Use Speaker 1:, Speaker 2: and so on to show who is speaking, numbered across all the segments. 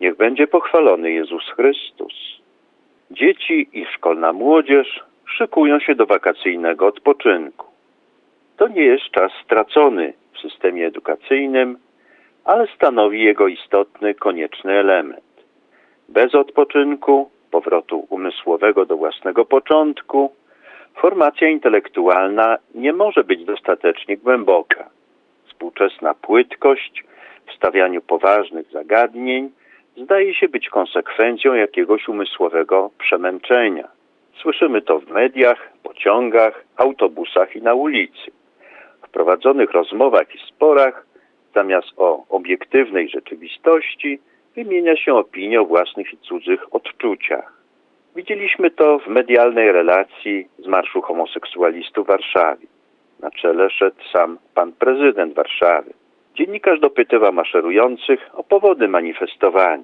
Speaker 1: Niech będzie pochwalony Jezus Chrystus. Dzieci i szkolna młodzież szykują się do wakacyjnego odpoczynku. To nie jest czas stracony w systemie edukacyjnym, ale stanowi jego istotny, konieczny element. Bez odpoczynku, powrotu umysłowego do własnego początku, formacja intelektualna nie może być dostatecznie głęboka. Współczesna płytkość w stawianiu poważnych zagadnień zdaje się być konsekwencją jakiegoś umysłowego przemęczenia. Słyszymy to w mediach, pociągach, autobusach i na ulicy. W prowadzonych rozmowach i sporach zamiast o obiektywnej rzeczywistości wymienia się opinie o własnych i cudzych odczuciach. Widzieliśmy to w medialnej relacji z marszu homoseksualistów w Warszawie. Na czele szedł sam pan prezydent Warszawy. Dziennikarz dopytywał maszerujących o powody manifestowania.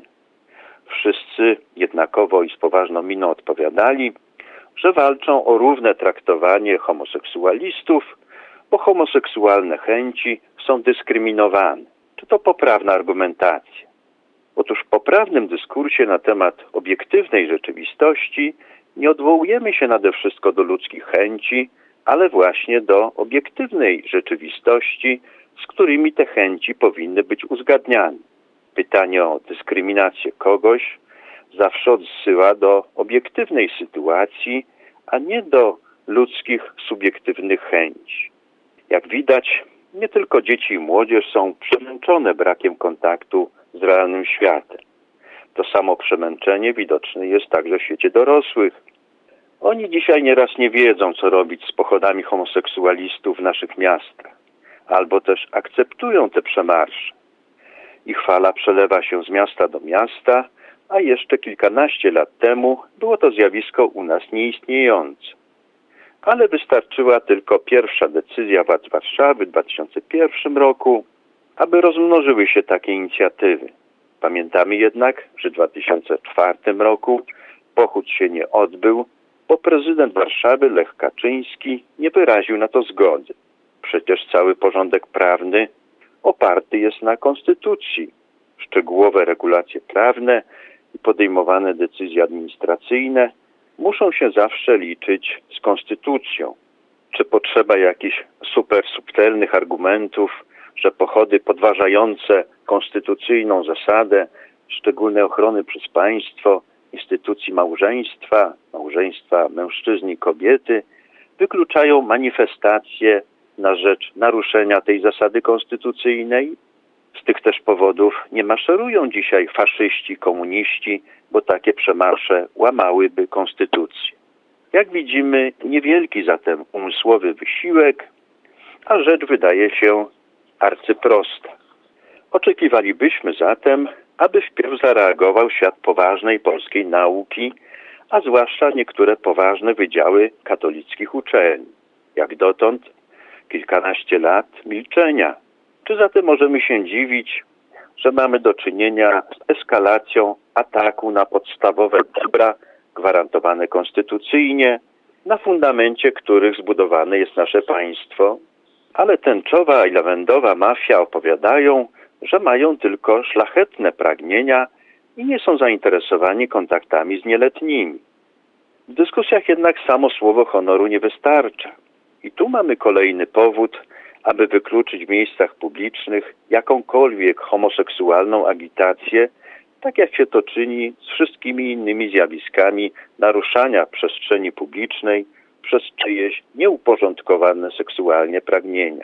Speaker 1: Wszyscy jednakowo i z poważną miną odpowiadali, że walczą o równe traktowanie homoseksualistów, bo homoseksualne chęci są dyskryminowane. Czy to poprawna argumentacja? Otóż w poprawnym dyskursie na temat obiektywnej rzeczywistości nie odwołujemy się nade wszystko do ludzkich chęci, ale właśnie do obiektywnej rzeczywistości, z którymi te chęci powinny być uzgadniane. Pytanie o dyskryminację kogoś zawsze odsyła do obiektywnej sytuacji, a nie do ludzkich, subiektywnych chęci. Jak widać, nie tylko dzieci i młodzież są przemęczone brakiem kontaktu z realnym światem. To samo przemęczenie widoczne jest także w świecie dorosłych. Oni dzisiaj nieraz nie wiedzą, co robić z pochodami homoseksualistów w naszych miastach, albo też akceptują te przemarsze. Ich fala przelewa się z miasta do miasta, a jeszcze kilkanaście lat temu było to zjawisko u nas nieistniejące. Ale wystarczyła tylko pierwsza decyzja władz Warszawy w 2001 roku, aby rozmnożyły się takie inicjatywy. Pamiętamy jednak, że w 2004 roku pochód się nie odbył, bo prezydent Warszawy Lech Kaczyński nie wyraził na to zgody. Przecież cały porządek prawny oparty jest na konstytucji. Szczegółowe regulacje prawne i podejmowane decyzje administracyjne muszą się zawsze liczyć z konstytucją. Czy potrzeba jakichś super subtelnych argumentów, że pochody podważające konstytucyjną zasadę szczególnej ochrony przez państwo instytucji małżeństwa mężczyzny i kobiety wykluczają manifestacje na rzecz naruszenia tej zasady konstytucyjnej? Z tych też powodów nie maszerują dzisiaj faszyści, komuniści, bo takie przemarsze łamałyby konstytucję. Jak widzimy, niewielki zatem umysłowy wysiłek, a rzecz wydaje się arcyprosta. Oczekiwalibyśmy zatem, aby wpierw zareagował świat poważnej polskiej nauki, a zwłaszcza niektóre poważne wydziały katolickich uczelni. Jak dotąd kilkanaście lat milczenia. Czy zatem możemy się dziwić, że mamy do czynienia z eskalacją ataku na podstawowe dobra gwarantowane konstytucyjnie, na fundamencie których zbudowane jest nasze państwo? Ale tęczowa i lawendowa mafia opowiadają, że mają tylko szlachetne pragnienia i nie są zainteresowani kontaktami z nieletnimi. W dyskusjach jednak samo słowo honoru nie wystarcza. I tu mamy kolejny powód, aby wykluczyć w miejscach publicznych jakąkolwiek homoseksualną agitację, tak jak się to czyni z wszystkimi innymi zjawiskami naruszania przestrzeni publicznej przez czyjeś nieuporządkowane seksualnie pragnienia.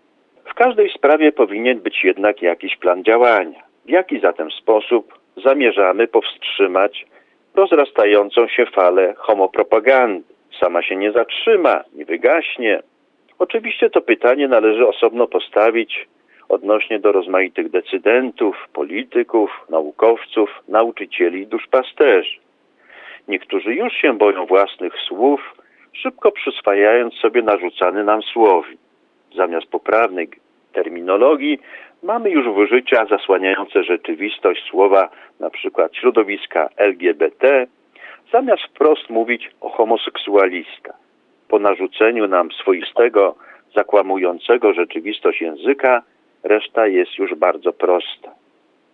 Speaker 1: W każdej sprawie powinien być jednak jakiś plan działania. W jaki zatem sposób zamierzamy powstrzymać rozrastającą się falę homopropagandy? Sama się nie zatrzyma, nie wygaśnie. Oczywiście to pytanie należy osobno postawić odnośnie do rozmaitych decydentów, polityków, naukowców, nauczycieli i duszpasterzy. Niektórzy już się boją własnych słów, szybko przyswajając sobie narzucany nam słownik. Zamiast poprawnej terminologii mamy już w użyciach zasłaniające rzeczywistość słowa np. środowiska LGBT, zamiast wprost mówić o homoseksualistach. Po narzuceniu nam swoistego, zakłamującego rzeczywistość języka, reszta jest już bardzo prosta.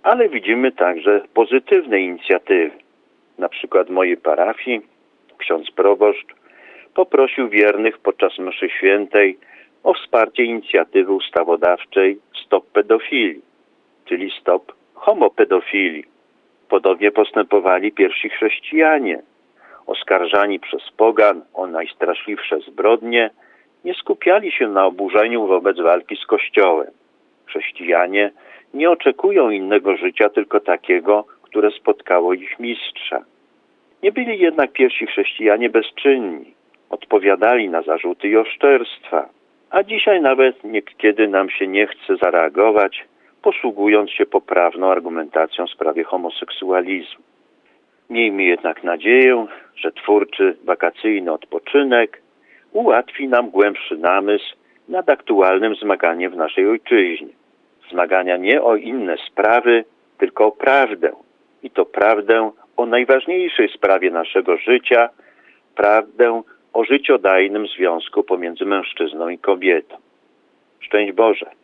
Speaker 1: Ale widzimy także pozytywne inicjatywy. Na przykład w mojej parafii ksiądz proboszcz poprosił wiernych podczas mszy świętej o wsparcie inicjatywy ustawodawczej Stop Pedofilii, czyli Stop Homopedofilii. Podobnie postępowali pierwsi chrześcijanie. Oskarżani przez pogan o najstraszliwsze zbrodnie, nie skupiali się na oburzeniu wobec walki z Kościołem. Chrześcijanie nie oczekują innego życia, tylko takiego, które spotkało ich mistrza. Nie byli jednak pierwsi chrześcijanie bezczynni. Odpowiadali na zarzuty i oszczerstwa. A dzisiaj nawet niekiedy nam się nie chce zareagować, posługując się poprawną argumentacją w sprawie homoseksualizmu. Miejmy jednak nadzieję, że twórczy, wakacyjny odpoczynek ułatwi nam głębszy namysł nad aktualnym zmaganiem w naszej ojczyźnie. Zmagania nie o inne sprawy, tylko o prawdę. I to prawdę o najważniejszej sprawie naszego życia, prawdę o życiodajnym związku pomiędzy mężczyzną i kobietą. Szczęść Boże!